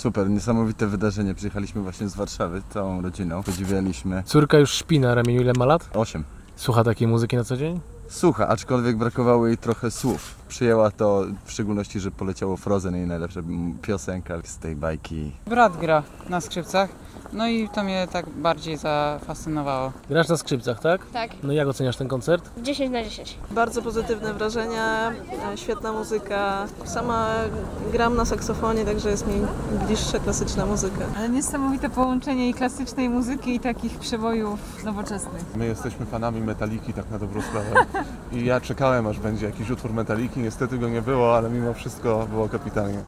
super, niesamowite wydarzenie. Przyjechaliśmy właśnie z Warszawy całą rodziną, podziwialiśmy. Córka już śpi na ramieniu, ile ma lat? 8. Słucha takiej muzyki na co dzień? Słucha, aczkolwiek brakowało jej trochę słów. Przyjęła to w szczególności, że poleciało Frozen, jej najlepsza piosenka z tej bajki. Brat gra na skrzypcach, no i to mnie tak bardziej zafascynowało. Grasz na skrzypcach, tak? Tak, No i jak oceniasz ten koncert? 10 na 10. Bardzo pozytywne wrażenia, świetna muzyka. Sama gram na saksofonie, także jest mi bliższa klasyczna muzyka. Ale niesamowite połączenie i klasycznej muzyki i takich przebojów nowoczesnych. My jesteśmy fanami Metaliki, tak na dobrą sprawę. I ja czekałem, aż będzie jakiś utwór Metaliki. Niestety go nie było, ale mimo wszystko było kapitalnie.